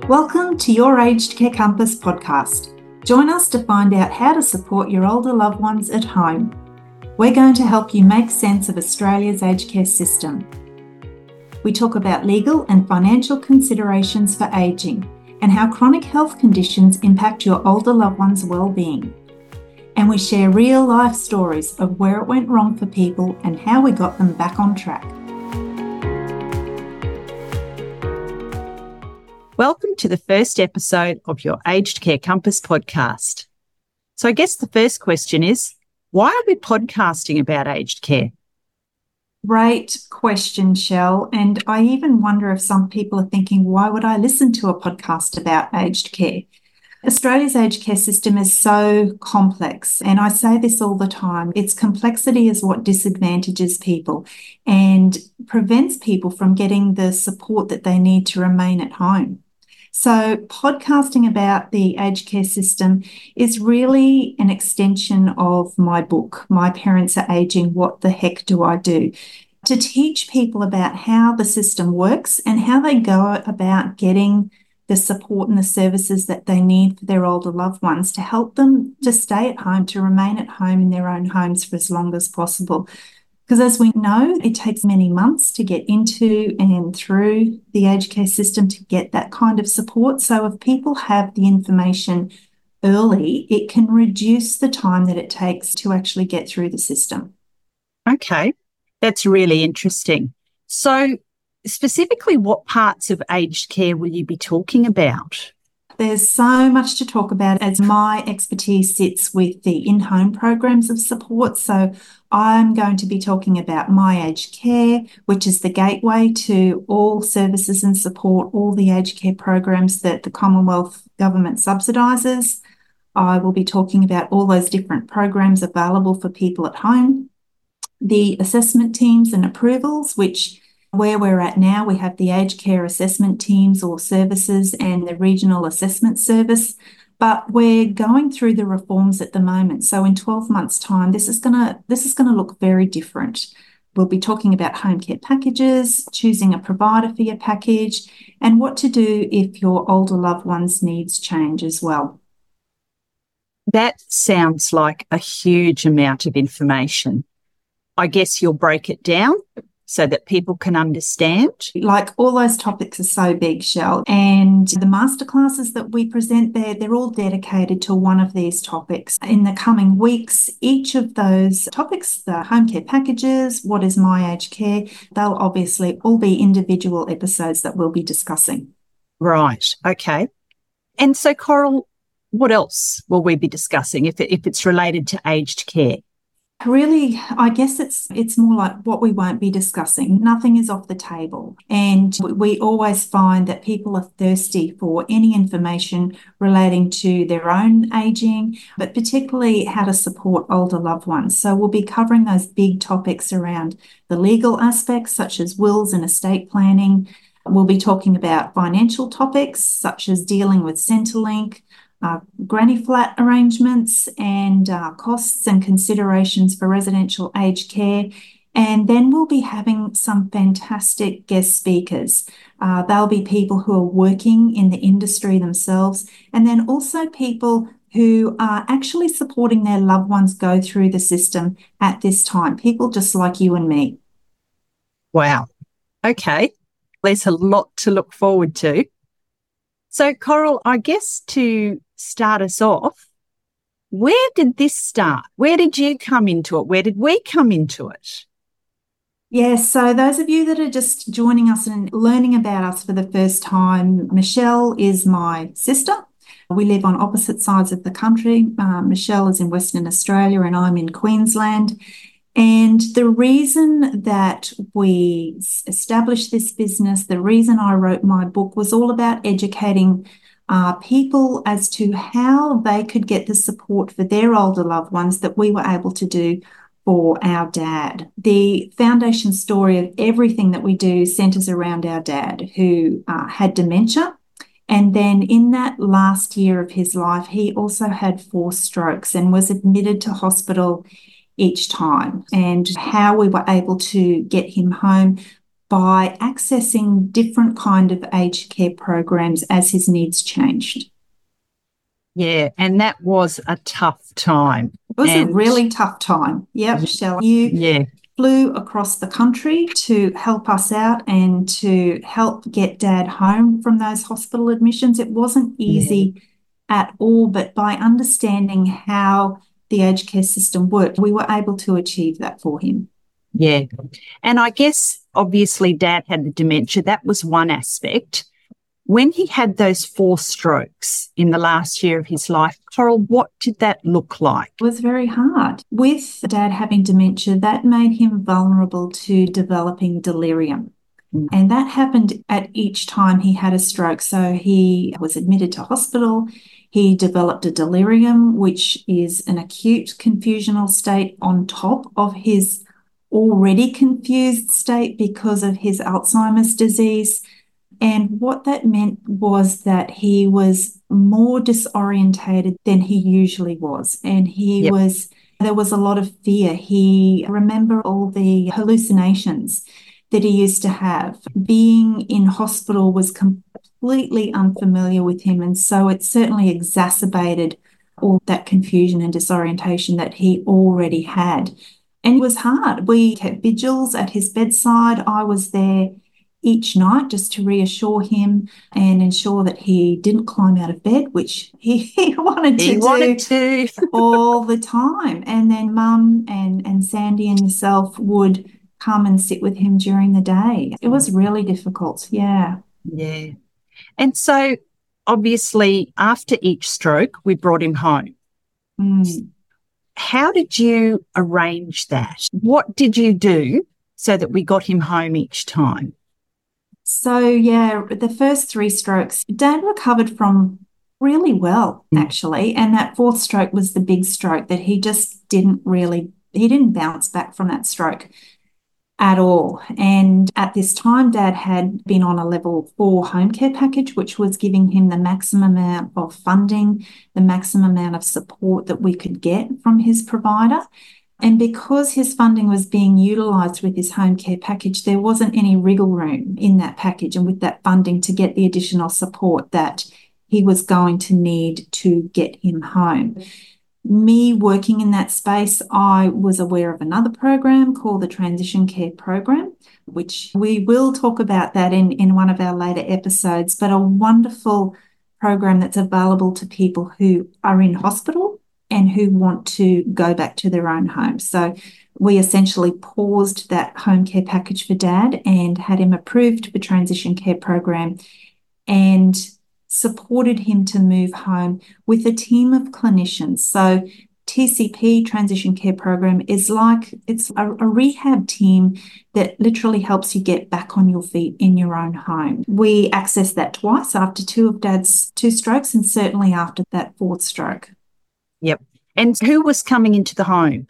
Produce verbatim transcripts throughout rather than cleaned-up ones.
Welcome to your Aged Care Compass podcast. Join us to find out how to support your older loved ones at home. We're going to help you make sense of Australia's aged care system. We talk about legal and financial considerations for ageing and how chronic health conditions impact your older loved ones' well-being. And we share real-life stories of where it went wrong for people and how we got them back on track. Welcome to the first episode of your Aged Care Compass podcast. So I guess the first question is, why are we podcasting about aged care? Great question, Shell. And I even wonder if some people are thinking, why would I listen to a podcast about aged care? Australia's aged care system is so complex, and I say this all the time. Its complexity is what disadvantages people and prevents people from getting the support that they need to remain at home. So podcasting about the aged care system is really an extension of my book, My Parents Are Aging, What the Heck Do I Do? To teach people about how the system works and how they go about getting the support and the services that they need for their older loved ones to help them to stay at home, to remain at home in their own homes for as long as possible. Because as we know, it takes many months to get into and through the aged care system to get that kind of support. So if people have the information early, it can reduce the time that it takes to actually get through the system. Okay, that's really interesting. So specifically, what parts of aged care will you be talking about? There's so much to talk about as my expertise sits with the in-home programs of support. So I'm going to be talking about My Aged Care, which is the gateway to all services and support, all the aged care programs that the Commonwealth Government subsidises. I will be talking about all those different programs available for people at home, the assessment teams and approvals, which where we're at now, we have the aged care assessment teams or services and the regional assessment service, but we're going through the reforms at the moment. So in twelve months' time, this is gonna this is gonna look very different. We'll be talking about home care packages, choosing a provider for your package, and what to do if your older loved one's needs change as well. That sounds like a huge amount of information. I guess you'll break it down so that people can understand. Like all those topics are so big, Shell, and the masterclasses that we present there, they're all dedicated to one of these topics. In the coming weeks, each of those topics, the home care packages, what is My Aged Care, they'll obviously all be individual episodes that we'll be discussing. Right, okay. And so, Coral, what else will we be discussing if, it, if it's related to aged care? Really, I guess it's it's more like what we won't be discussing. Nothing is off the table. And we always find that people are thirsty for any information relating to their own ageing, but particularly how to support older loved ones. So we'll be covering those big topics around the legal aspects, such as wills and estate planning. We'll be talking about financial topics, such as dealing with Centrelink, Uh, granny flat arrangements and uh, costs and considerations for residential aged care. And then we'll be having some fantastic guest speakers. Uh, they'll be people who are working in the industry themselves, and then also people who are actually supporting their loved ones go through the system at this time, people just like you and me. Wow. Okay. There's a lot to look forward to. So, Coral, I guess to start us off, where did this start? Where did you come into it? Where did we come into it? Yes, so those of you that are just joining us and learning about us for the first time, Michelle is my sister. We live on opposite sides of the country. Uh, Michelle is in Western Australia and I'm in Queensland. And the reason that we established this business, the reason I wrote my book was all about educating uh, people as to how they could get the support for their older loved ones that we were able to do for our dad. The foundation story of everything that we do centres around our dad, who uh, had dementia. And then in that last year of his life, he also had four strokes and was admitted to hospital each time, and how we were able to get him home by accessing different kind of aged care programs as his needs changed. Yeah, and that was a tough time. It was and a really tough time. Yep, Shell. You yeah. flew across the country to help us out and to help get Dad home from those hospital admissions. It wasn't easy yeah. at all, but by understanding how the aged care system worked, we were able to achieve that for him. Yeah. And I guess obviously Dad had the dementia. That was one aspect. When he had those four strokes in the last year of his life, Coral, what did that look like? It was very hard. With Dad having dementia, that made him vulnerable to developing delirium. Mm. And that happened at each time he had a stroke. So he was admitted to hospital. He developed a delirium, which is an acute confusional state on top of his already confused state because of his Alzheimer's disease. And what that meant was that he was more disorientated than he usually was. And he yep. was, there was a lot of fear. He remembered all the hallucinations that he used to have. Being in hospital was completely unfamiliar with him. And so it certainly exacerbated all that confusion and disorientation that he already had. And it was hard. We kept vigils at his bedside. I was there each night just to reassure him and ensure that he didn't climb out of bed, which he, he wanted to he do wanted to. all the time. And then Mum and, and Sandy and yourself would come and sit with him during the day. It was really difficult. Yeah. Yeah. And so obviously after each stroke, we brought him home. Mm. How did you arrange that? What did you do so that we got him home each time? So, yeah, the first three strokes, Dad recovered from really well, mm. actually. And that fourth stroke was the big stroke that he just didn't really, he didn't bounce back from that stroke at all. And at this time, Dad had been on a level four home care package, which was giving him the maximum amount of funding, the maximum amount of support that we could get from his provider. And because his funding was being utilised with his home care package, there wasn't any wriggle room in that package and with that funding to get the additional support that he was going to need to get him home. Me working in that space, I was aware of another program called the Transition Care Program, which we will talk about that in, in one of our later episodes, but a wonderful program that's available to people who are in hospital and who want to go back to their own home. So we essentially paused that home care package for Dad and had him approved for Transition Care Program and supported him to move home with a team of clinicians. So T C P, Transition Care Program, is like, it's a, a rehab team that literally helps you get back on your feet in your own home. We accessed that twice after two of Dad's two strokes and certainly after that fourth stroke. Yep. And who was coming into the home?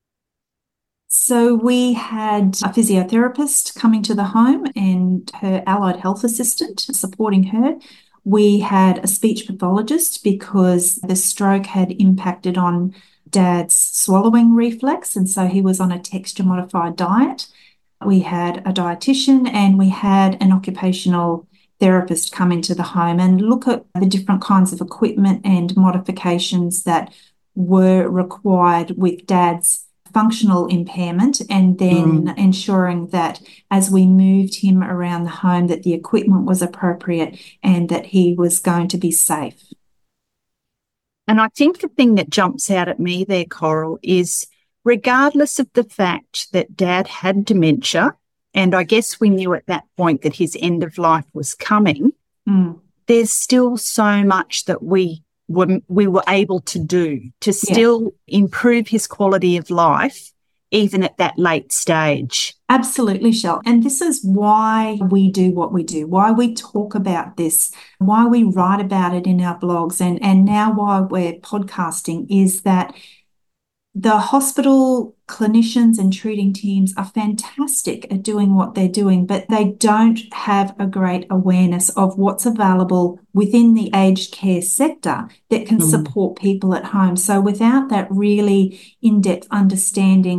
So we had a physiotherapist coming to the home and her allied health assistant supporting her. We had a speech pathologist because the stroke had impacted on Dad's swallowing reflex, and so he was on a texture-modified diet. We had a dietitian and we had an occupational therapist come into the home and look at the different kinds of equipment and modifications that were required with Dad's functional impairment, and then mm. ensuring that as we moved him around the home that the equipment was appropriate and that he was going to be safe. And I think the thing that jumps out at me there, Coral, is regardless of the fact that Dad had dementia, and I guess we knew at that point that his end of life was coming, mm. there's still so much that we were, we were able to do to still yeah. improve his quality of life, even at that late stage. Absolutely, Shell. And this is why we do what we do, why we talk about this, why we write about it in our blogs, and, and now why we're podcasting, is that the hospital clinicians and treating teams are fantastic at doing what they're doing, but they don't have a great awareness of what's available within the aged care sector that can mm. support people at home. So without that really in-depth understanding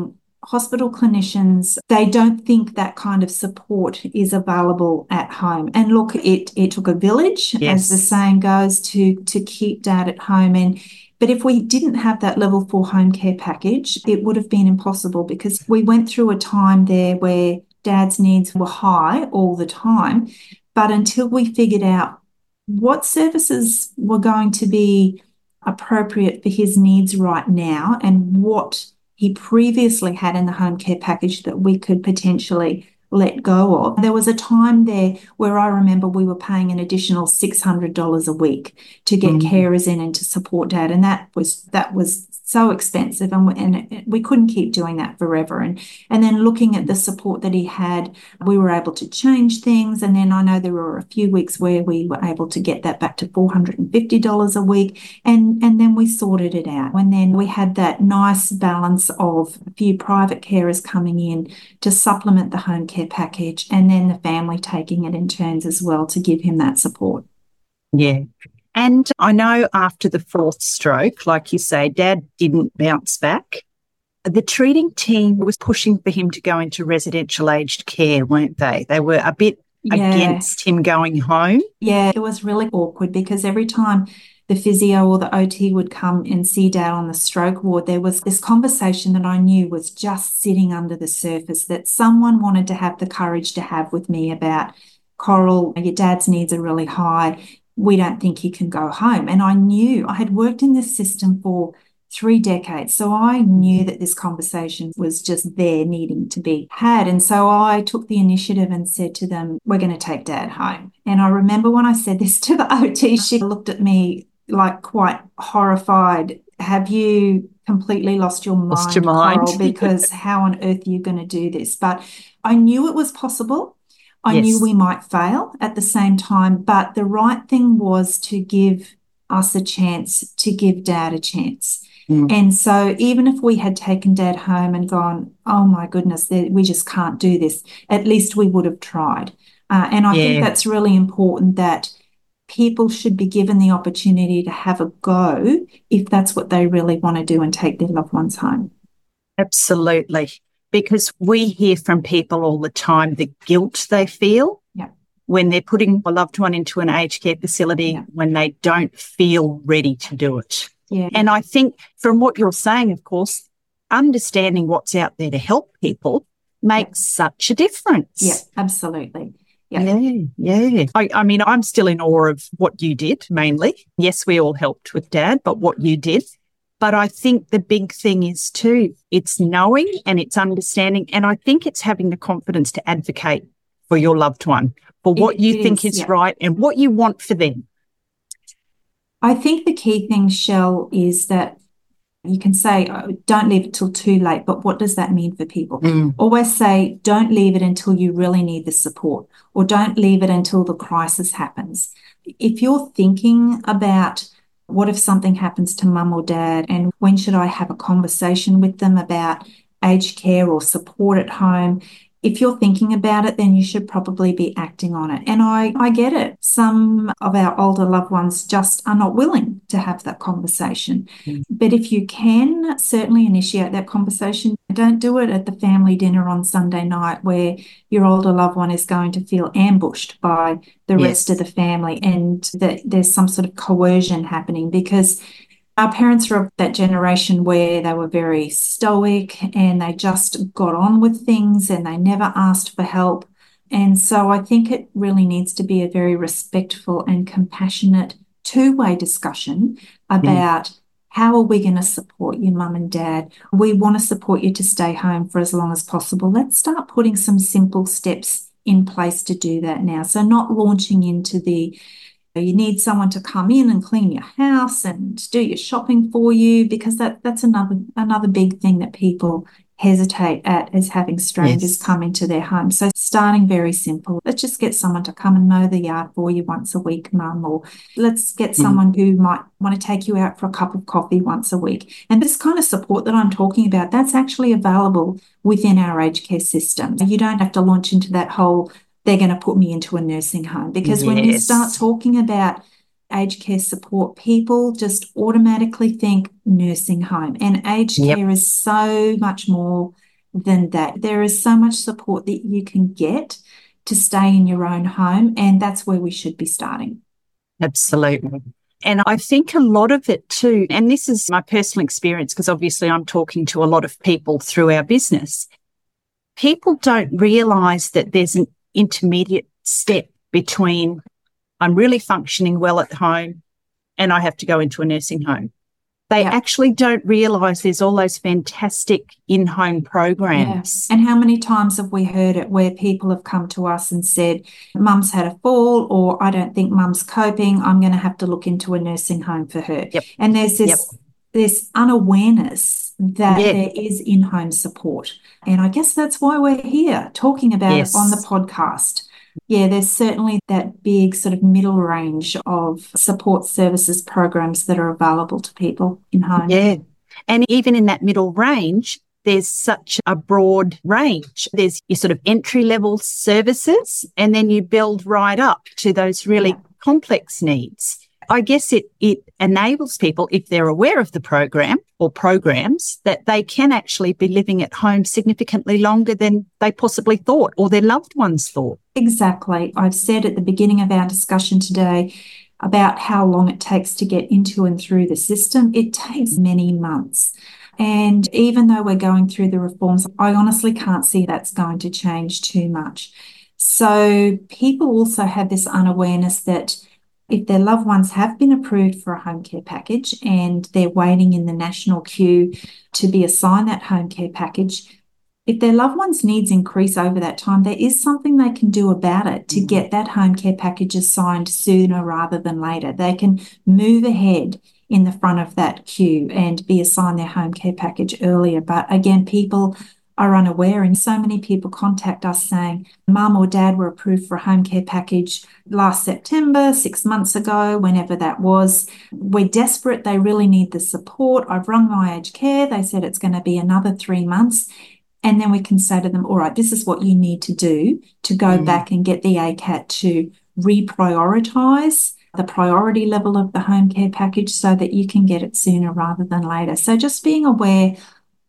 hospital clinicians, they don't think that kind of support is available at home. And look, it it took a village, Yes. as the saying goes, to to keep Dad at home. And but if we didn't have that level four home care package, it would have been impossible, because we went through a time there where Dad's needs were high all the time. But until we figured out what services were going to be appropriate for his needs right now and what he previously had in the home care package that we could potentially let go of. There was a time there where I remember we were paying an additional six hundred dollars a week to get mm. carers in and to support Dad. And that was that was so expensive, and, we, and we couldn't keep doing that forever. And, and then looking at the support that he had, we were able to change things. And then I know there were a few weeks where we were able to get that back to four hundred fifty dollars a week. And, and then we sorted it out. And then we had that nice balance of a few private carers coming in to supplement the home care package, and then the family taking it in turns as well to give him that support. Yeah. And I know after the fourth stroke, like you say, Dad didn't bounce back. The treating team was pushing for him to go into residential aged care, weren't they? They were a bit yeah. against him going home. Yeah, it was really awkward, because every time the physio or the O T would come and see Dad on the stroke ward, there was this conversation that I knew was just sitting under the surface that someone wanted to have the courage to have with me about, Coral, your dad's needs are really high. We don't think he can go home. And I knew I had worked in this system for three decades. So I knew that this conversation was just there needing to be had. And so I took the initiative and said to them, we're going to take Dad home. And I remember when I said this to the O T, she looked at me like quite horrified. Have you completely lost your mind, lost your mind. Coral? Because how on earth are you going to do this? But I knew it was possible. I yes. knew we might fail at the same time, but the right thing was to give us a chance, to give Dad a chance. Mm. And so even if we had taken Dad home and gone, oh my goodness, we just can't do this, at least we would have tried. Uh, and I yeah. think that's really important, that people should be given the opportunity to have a go if that's what they really want to do and take their loved ones home. Absolutely. Because we hear from people all the time the guilt they feel yeah. when they're putting a loved one into an aged care facility yeah. when they don't feel ready to do it. Yeah. And I think from what you're saying, of course, understanding what's out there to help people makes yeah. such a difference. Yeah, absolutely. Yeah, yeah. yeah. I, I mean, I'm still in awe of what you did mainly. Yes, we all helped with Dad, but what you did. But I think the big thing is too, it's knowing and it's understanding. And I think it's having the confidence to advocate for your loved one, for what it, you it think is, is yeah. right and what you want for them. I think the key thing, Shell, is that you can say, oh, don't leave it till too late. But what does that mean for people? Mm. Always say, don't leave it until you really need the support, or don't leave it until the crisis happens. If you're thinking about, what if something happens to mum or dad, and when should I have a conversation with them about aged care or support at home? If you're thinking about it, then you should probably be acting on it. And I, I get it. Some of our older loved ones just are not willing to have that conversation. Mm. But if you can certainly initiate that conversation, don't do it at the family dinner on Sunday night where your older loved one is going to feel ambushed by the yes. rest of the family, and that there's some sort of coercion happening, because our parents are of that generation where they were very stoic and they just got on with things and they never asked for help. And so I think it really needs to be a very respectful and compassionate two-way discussion about mm. how are we going to support you, mum and dad? We want to support you to stay home for as long as possible. Let's start putting some simple steps in place to do that now. So not launching into the you need someone to come in and clean your house and do your shopping for you, because that that's another another big thing that people hesitate at, is having strangers yes. come into their home. So starting very simple. Let's just get someone to come and mow the yard for you once a week, mum, or let's get mm. someone who might want to take you out for a cup of coffee once a week. And this kind of support that I'm talking about, that's actually available within our aged care system. You don't have to launch into that whole, they're going to put me into a nursing home, because yes. when you start talking about aged care support, people just automatically think nursing home, and aged yep. care is so much more than that. There is so much support that you can get to stay in your own home, and that's where we should be starting. Absolutely. And I think a lot of it too, and this is my personal experience because obviously I'm talking to a lot of people through our business, people don't realise that there's an intermediate step between I'm really functioning well at home and I have to go into a nursing home. They yeah. actually don't realise there's all those fantastic in-home programs. Yeah. And how many times have we heard it where people have come to us and said, Mum's had a fall, or I don't think Mum's coping, I'm going to have to look into a nursing home for her. Yep. And there's this, yep. this unawareness that yeah. there is in-home support. And I guess that's why we're here talking about yes. it on the podcast. Yeah, there's certainly that big sort of middle range of support services programs that are available to people in home. Yeah. And even in that middle range, there's such a broad range. There's your sort of entry level services, and then you build right up to those really yeah. complex needs. I guess it, it enables people, if they're aware of the program or programs, that they can actually be living at home significantly longer than they possibly thought or their loved ones thought. Exactly. I've said at the beginning of our discussion today about how long it takes to get into and through the system. It takes many months. And even though we're going through the reforms, I honestly can't see that's going to change too much. So people also have this unawareness that if their loved ones have been approved for a home care package and they're waiting in the national queue to be assigned that home care package, if their loved one's needs increase over that time, there is something they can do about it to get that home care package assigned sooner rather than later. They can move ahead in the front of that queue and be assigned their home care package earlier. But again, people are unaware, and so many people contact us saying, Mum or Dad were approved for a home care package last September, six months ago, whenever that was. We're desperate. They really need the support. I've rung my aged care. They said it's going to be another three months. And then we can say to them, all right, this is what you need to do to go mm. back and get the A C A T to reprioritise the priority level of the home care package so that you can get it sooner rather than later. So just being aware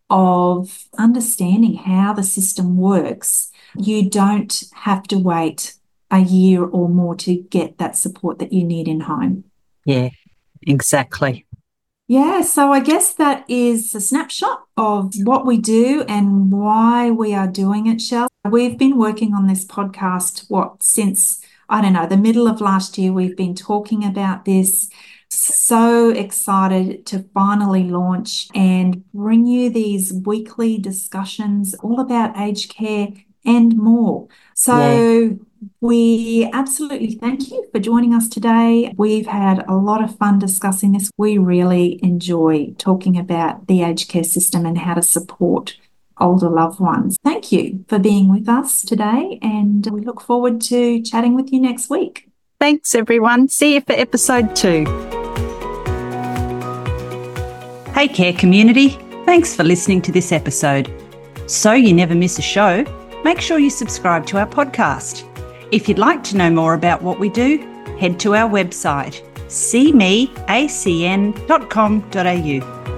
of understanding how the system works. You don't have to wait a year or more to get that support that you need in home. Yeah, exactly. Yeah, so I guess that is a snapshot of what we do and why we are doing it, Shell. We've been working on this podcast, what, since, I don't know, the middle of last year. We've been talking about this. So excited to finally launch and bring you these weekly discussions all about aged care and more. So yeah. we absolutely thank you for joining us today. We've had a lot of fun discussing this. We really enjoy talking about the aged care system and how to support older loved ones. Thank you for being with us today, and we look forward to chatting with you next week. Thanks, everyone. See you for episode two. Hey, Care community. Thanks for listening to this episode. So you never miss a show, make sure you subscribe to our podcast. If you'd like to know more about what we do, head to our website, see me a c n dot com dot a u.